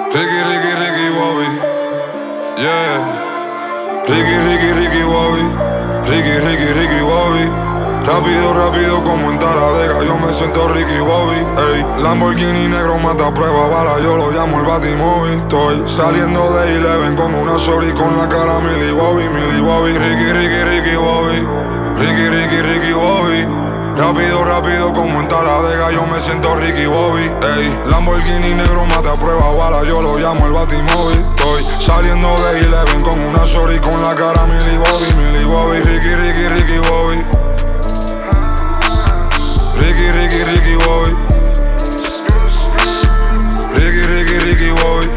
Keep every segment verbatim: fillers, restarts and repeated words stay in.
Ricky, Ricky, Ricky, Bobby. Yeah. Ricky, Ricky, Ricky, Bobby. Ricky, Ricky, Ricky, Bobby. Rápido, rápido como en Taradega, yo me siento Ricky Bobby. Ey, Lamborghini negro mata prueba bala, yo lo llamo el Batimóvil. Estoy saliendo de Eleven con una shorty con la cara Millie Bobby, Millie Bobby. Ricky, Ricky, Ricky, Bobby. Ricky, Ricky, Ricky, Bobby. Rápido, rápido como en Taladega, yo me siento Ricky Bobby. Ey, Lamborghini negro mata prueba bala, yo lo llamo el Batimóvil. Estoy saliendo de Eleven con una shorty con la cara Millie Bobby, Millie Bobby. Ricky, Ricky, Ricky, Bobby. Ricky, Ricky, Ricky, Bobby. Ricky, Ricky, Ricky, Bobby.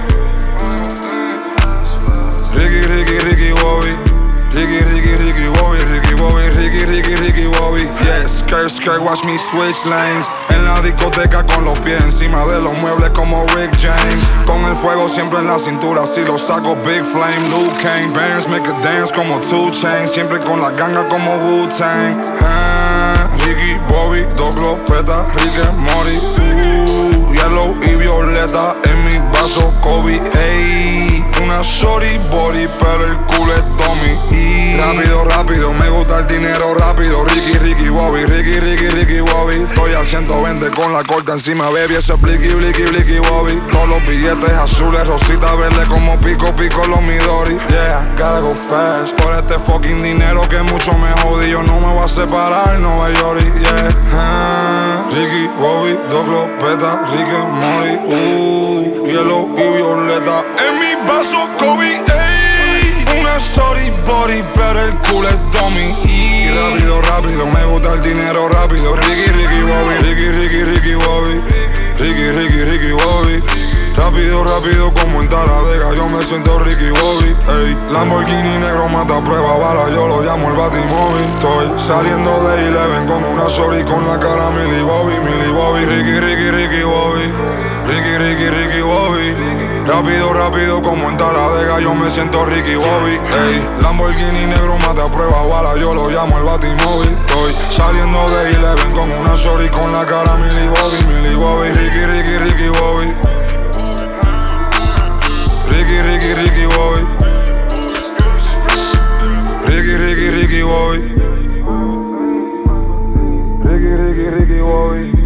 Ricky, Ricky, Ricky, Bobby. Ricky, Ricky, Ricky, Bobby. Ricky, Bobby, Ricky, Ricky, Ricky, Bobby. Yes, skirt, skirt, watch me switch lanes. En la discoteca con los pies encima de los muebles como Rick James. Con el fuego siempre en la cintura, si lo saco Big Flame, Luke Kane. Bands make a dance como two Chainz. Siempre con la ganga como Wu-Tang. ah, Ricky, Bobby, dos glopetas, Rick and Morty. uh, Yellow y violeta en mi vaso Kobe. Ey, una shorty body, pero el culo es Tommy. Y rápido, rápido, me gusta el dinero rápido. Ricky, Ricky, Bobby, Ricky, Ricky, Ricky, Bobby. Estoy a ciento veinte con la corta encima, baby, eso es blicky, blicky, blicky, Bobby. Todos los billetes azules, rosita verde como pico, pico los Midori. Yeah, gotta go fast por este fucking dinero que mucho me jodí. Yo no me voy a separar, Nueva York, yeah. ah, Ricky, Bobby, dos glopetas, Rick and Morty. Uh, Yellow y violeta en mi vaso Kobe. Ey, una shorty body, pero el culo es dummy. Y rápido, rápido, me gusta el dinero rápido. Ricky, Ricky, Bobby. Ricky, Ricky, Ricky, Bobby. Ricky, Ricky, Ricky, Bobby. Rápido, rápido como en Taladega, yo me siento Ricky Bobby. Ey, Lamborghini negro mata prueba bala, yo lo llamo el Batimóvil. Estoy saliendo de Eleven con una shorty con la cara Millie Bobby, Millie Bobby. Ricky, Ricky, Ricky, Bobby. Ricky, Ricky, Ricky, Bobby. Rápido, rápido como en Taladega, yo me siento Ricky Bobby. Ey, Lamborghini negro mata prueba bala, yo lo llamo el Batimóvil. Estoy saliendo de Eleven con una shorty con la cara Millie Bobby, Millie Bobby. Ricky, Ricky, Ricky, Bobby. Ricky, Ricky, Ricky, Bobby. Ricky, Ricky, Ricky, Bobby. Ricky, Ricky, Ricky, Bobby.